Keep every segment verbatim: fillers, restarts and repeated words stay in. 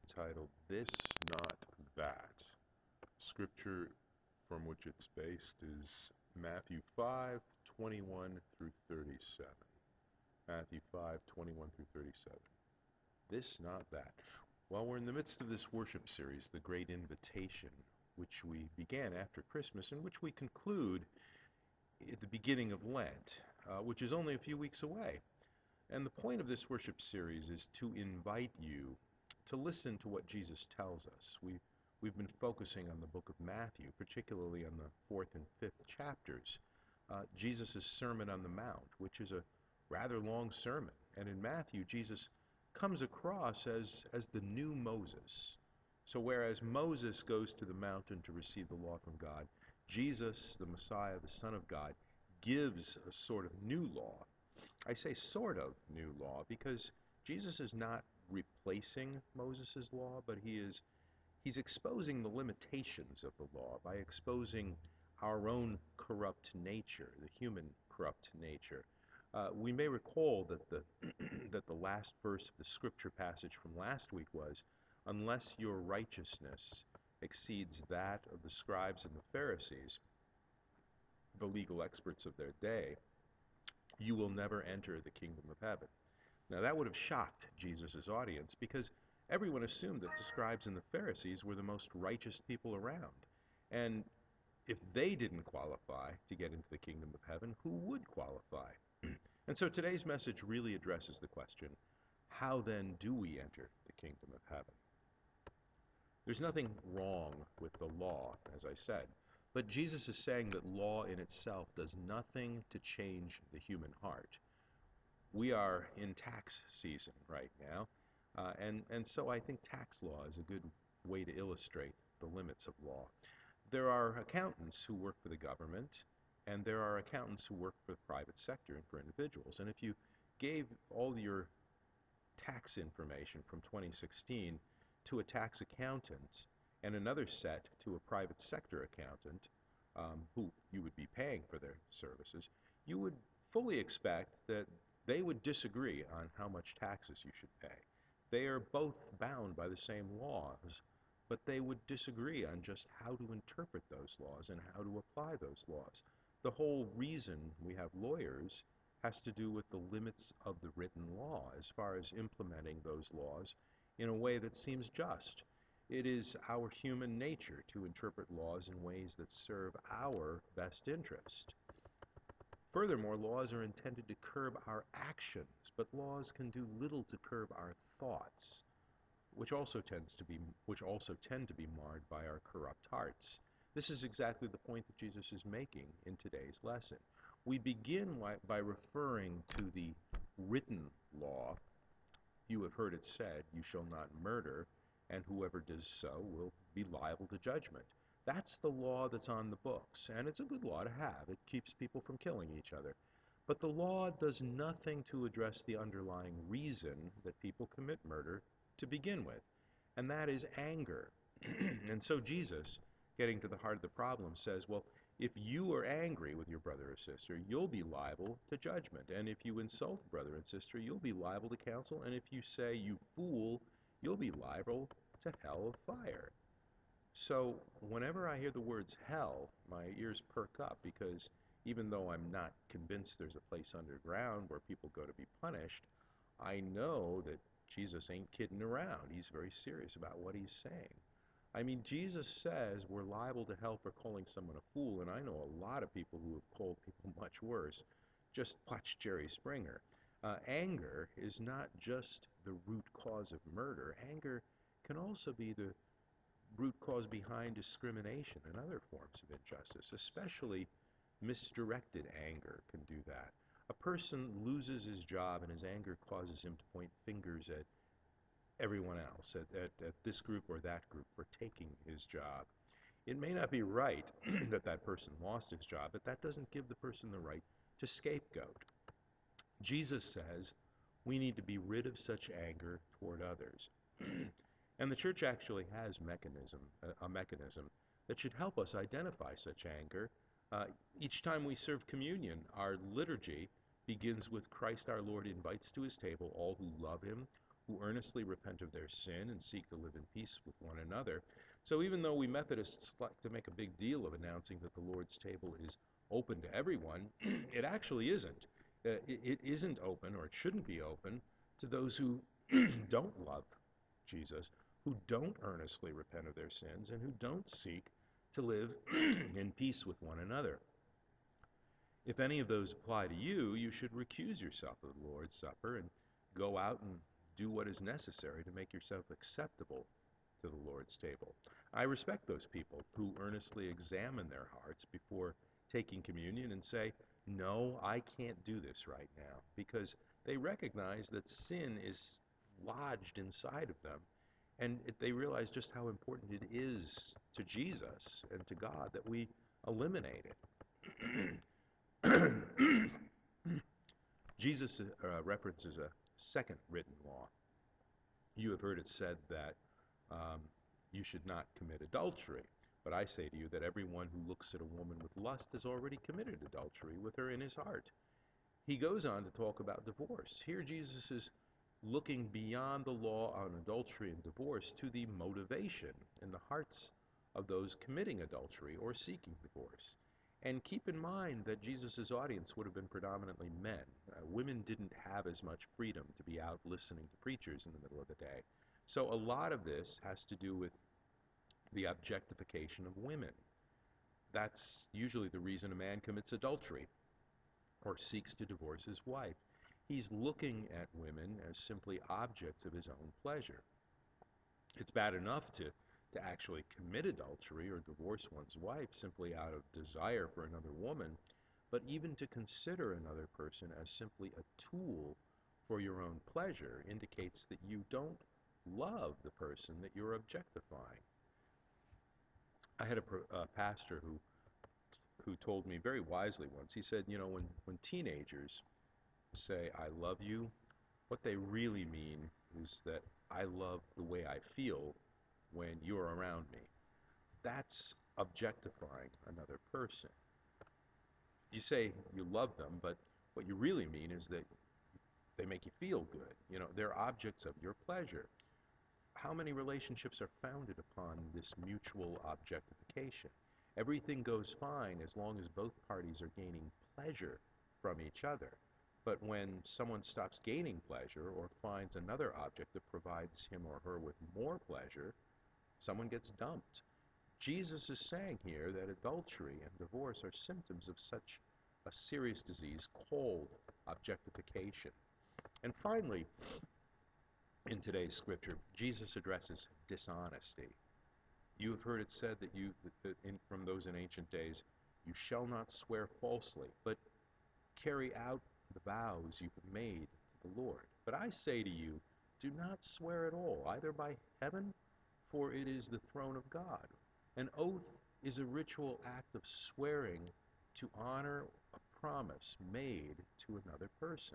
titled This Not That. Scripture from which it's based is Matthew five, twenty-one through thirty-seven. Matthew five, twenty-one through thirty-seven. This Not That. Well, we're in the midst of this worship series, The Great Invitation, which we began after Christmas and which we conclude at the beginning of Lent, uh, which is only a few weeks away. And the point of this worship series is to invite you to listen to what Jesus tells us. We, we've been focusing on the book of Matthew, particularly on the fourth and fifth chapters, uh, Jesus' Sermon on the Mount, which is a rather long sermon. And in Matthew, Jesus comes across as, as the new Moses. So whereas Moses goes to the mountain to receive the law from God, Jesus, the Messiah, the Son of God, gives a sort of new law. I say sort of new law because Jesus is not replacing Moses' law, but he is he's exposing the limitations of the law by exposing our own corrupt nature, the human corrupt nature. Uh, we may recall that the that the last verse of the scripture passage from last week was, "Unless your righteousness exceeds that of the scribes and the Pharisees, the legal experts of their day, you will never enter the kingdom of heaven." Now that would have shocked Jesus' audience because everyone assumed that the scribes and the Pharisees were the most righteous people around. And if they didn't qualify to get into the kingdom of heaven, who would qualify? And so today's message really addresses the question, how then do we enter the kingdom of heaven? There's nothing wrong with the law, as I said, but Jesus is saying that law in itself does nothing to change the human heart. We are in tax season right now, uh, and, and so I think tax law is a good way to illustrate the limits of law. There are accountants who work for the government, and there are accountants who work for the private sector and for individuals. And if you gave all your tax information from twenty sixteen to a tax accountant and another set to a private sector accountant, um, who you would be paying for their services, you would fully expect that they would disagree on how much taxes you should pay. They are both bound by the same laws, but they would disagree on just how to interpret those laws and how to apply those laws. The whole reason we have lawyers has to do with the limits of the written law as far as implementing those laws in a way that seems just. It is our human nature to interpret laws in ways that serve our best interest. Furthermore, laws are intended to curb our actions, but laws can do little to curb our thoughts, which also tends to be which also tend to be marred by our corrupt hearts. This is exactly the point that Jesus is making in today's lesson. We begin by referring to the written law. You have heard it said, "You shall not murder, and whoever does so will be liable to judgment." That's the law that's on the books, and it's a good law to have. It keeps people from killing each other. But the law does nothing to address the underlying reason that people commit murder to begin with, and that is anger. And so Jesus, getting to the heart of the problem, says, well, if you are angry with your brother or sister, you'll be liable to judgment. And if you insult a brother and sister, you'll be liable to counsel. And if you say, "You fool," you'll be liable to hell of fire. So whenever I hear the words hell, my ears perk up, because even though I'm not convinced there's a place underground where people go to be punished, I know that Jesus ain't kidding around. He's very serious about what he's saying. I mean, Jesus says we're liable to hell for calling someone a fool, and I know a lot of people who have called people much worse. Just watch Jerry Springer. Uh, anger is not just the root cause of murder. Anger can also be the root cause behind discrimination and other forms of injustice, especially misdirected anger can do that. A person loses his job and his anger causes him to point fingers at everyone else, at, at, at this group or that group for taking his job. It may not be right that that person lost his job, but that doesn't give the person the right to scapegoat. Jesus says we need to be rid of such anger toward others. And the church actually has mechanism, a, a mechanism that should help us identify such anger. Uh, each time we serve communion, our liturgy begins with Christ our Lord invites to his table all who love him, who earnestly repent of their sin and seek to live in peace with one another. So even though we Methodists like to make a big deal of announcing that the Lord's table is open to everyone, it actually isn't. Uh, it, it isn't open, or it shouldn't be open, to those who don't love Jesus, who don't earnestly repent of their sins, and who don't seek to live in peace with one another. If any of those apply to you, you should recuse yourself of the Lord's Supper and go out and do what is necessary to make yourself acceptable to the Lord's table. I respect those people who earnestly examine their hearts before taking communion and say, no, I can't do this right now, because they recognize that sin is lodged inside of them, and it, they realize just how important it is to Jesus and to God that we eliminate it. Jesus uh, references a second written law. You have heard it said that um, you should not commit adultery. But I say to you that everyone who looks at a woman with lust has already committed adultery with her in his heart. He goes on to talk about divorce. Here Jesus is looking beyond the law on adultery and divorce to the motivation in the hearts of those committing adultery or seeking divorce. And keep in mind that Jesus' audience would have been predominantly men. Uh, women didn't have as much freedom to be out listening to preachers in the middle of the day. So a lot of this has to do with the objectification of women. That's usually the reason a man commits adultery or seeks to divorce his wife. He's looking at women as simply objects of his own pleasure. It's bad enough to, to actually commit adultery or divorce one's wife simply out of desire for another woman, but even to consider another person as simply a tool for your own pleasure indicates that you don't love the person that you're objectifying. I had a, a pastor who who told me very wisely once. He said, you know, when, when teenagers say, I love you, what they really mean is that I love the way I feel when you're around me. That's objectifying another person. You say you love them, but what you really mean is that they make you feel good. You know, they're objects of your pleasure. How many relationships are founded upon this mutual objectification? Everything goes fine as long as both parties are gaining pleasure from each other. But when someone stops gaining pleasure or finds another object that provides him or her with more pleasure, someone gets dumped. Jesus is saying here that adultery and divorce are symptoms of such a serious disease called objectification. And finally, in today's scripture, Jesus addresses dishonesty. You have heard it said that you, that in, from those in ancient days, you shall not swear falsely, but carry out the vows you have made to the Lord. But I say to you, do not swear at all, either by heaven, for it is the throne of God. An oath is a ritual act of swearing to honor a promise made to another person.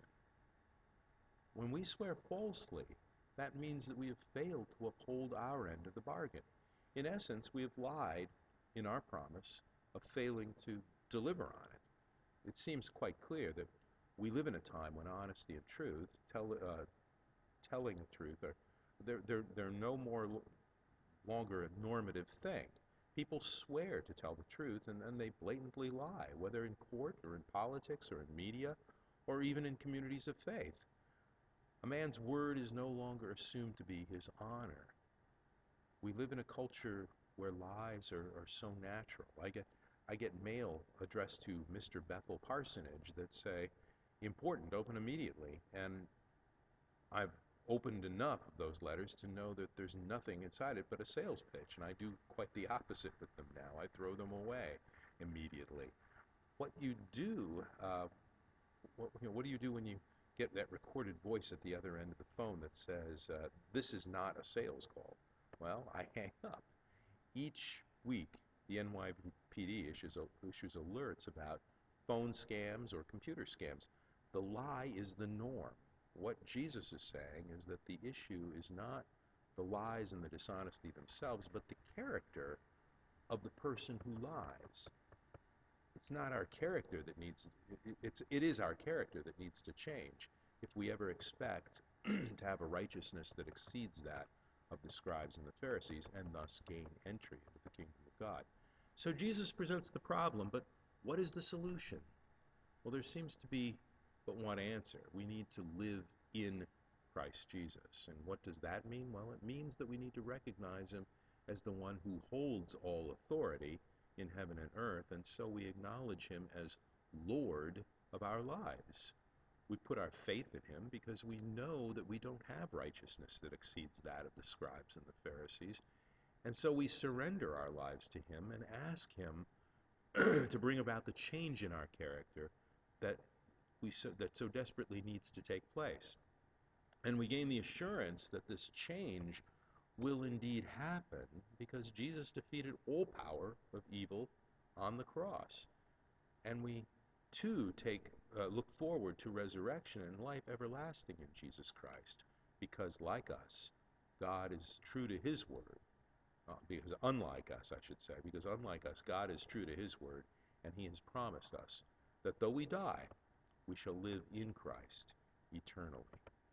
When we swear falsely, that means that we have failed to uphold our end of the bargain. In essence, we have lied in our promise of failing to deliver on it. It seems quite clear that we live in a time when honesty and truth, tell, uh, telling the truth, are they're, they're, they're no more longer a normative thing. People swear to tell the truth, and then they blatantly lie, whether in court or in politics or in media or even in communities of faith. A man's word is no longer assumed to be his honor. We live in a culture where lies are, are so natural. I get, I get mail addressed to Mister Bethel Parsonage that say, important, open immediately. And I've opened enough of those letters to know that there's nothing inside it but a sales pitch. And I do quite the opposite with them now. I throw them away immediately. What you do, uh, what, you know, what do you do when you get that recorded voice at the other end of the phone that says, uh, this is not a sales call? Well, I hang up. Each week, the N Y P D issues, issues alerts about phone scams or computer scams. The lie is the norm. What Jesus is saying is that the issue is not the lies and the dishonesty themselves, but the character of the person who lies. It's not our character that needs, it, it's, it is our character that needs to change if we ever expect to have a righteousness that exceeds that of the scribes and the Pharisees, and thus gain entry into the kingdom of God. So Jesus presents the problem, but what is the solution? Well, there seems to be but one answer. We need to live in Christ Jesus. And what does that mean? Well, it means that we need to recognize him as the one who holds all authority in heaven and earth, and so we acknowledge him as Lord of our lives. We put our faith in him because we know that we don't have righteousness that exceeds that of the scribes and the Pharisees, and so we surrender our lives to him and ask him to bring about the change in our character that we so, that so desperately needs to take place. And we gain the assurance that this change will indeed happen because Jesus defeated all power of evil on the cross. And we, too, take uh, look forward to resurrection and life everlasting in Jesus Christ because, like us, God is true to his word. Uh, because unlike us, I should say, because unlike us, God is true to his word, and he has promised us that though we die, we shall live in Christ eternally.